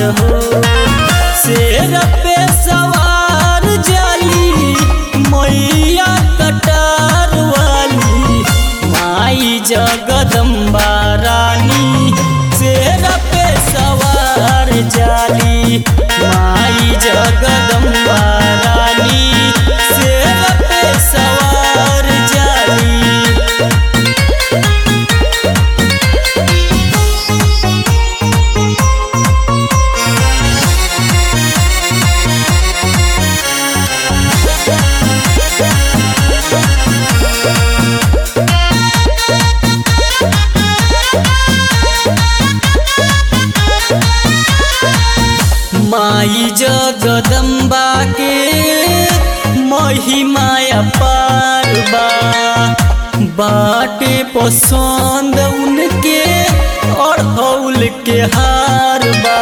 हो। शेर पे सवार जाली मैया कटार वाली माई जगदम्बा रानी। शेर पे सवार जाली माई जगदम्बा रानी। शेर पे सवार जाली। माई जगदम्बा के महिमा अपार बा। बाटे पसंद उनके अड़हुल के हार बा।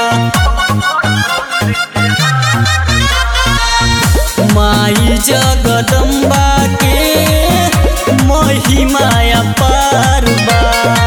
माई जगदम्बा के महिमा अपार बा।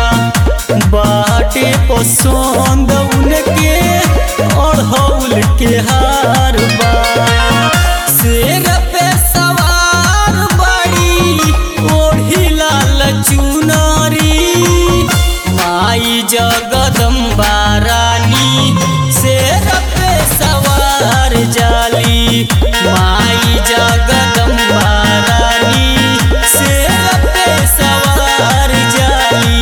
बाटे पसंद उनके अड़हुल के हार बा। शेर पे सवार बड़ी ओढ़ी लाल चुनरी माई जगदम्बा रानी। शेर पे सवार जाली माई जगदम्बा रानी। शेर पे सवार जाली।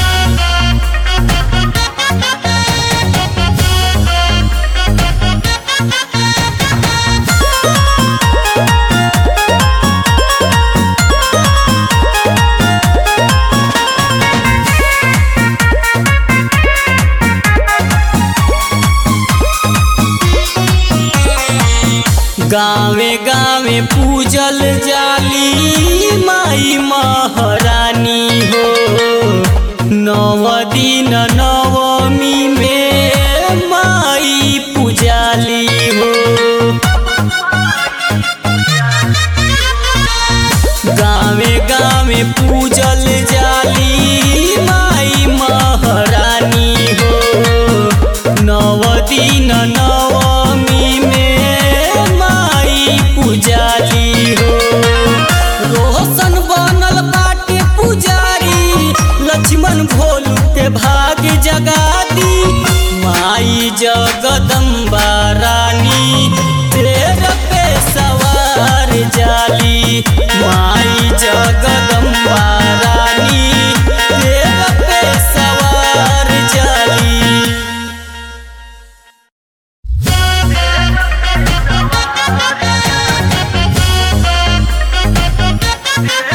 गावे गावे पूजल जाली माई महारानी हो। नव दिन नवमी में माई पूजाली हो। गावे गावे पूजल जाली माई महारानी हो। नव दिन नवमी में पूजाली हो। रोशन बनल बाटे पुजारी लक्ष्मण भोलू के भाग जगादी माई जगदम्बा रानी। शेर पे सवार जाली माई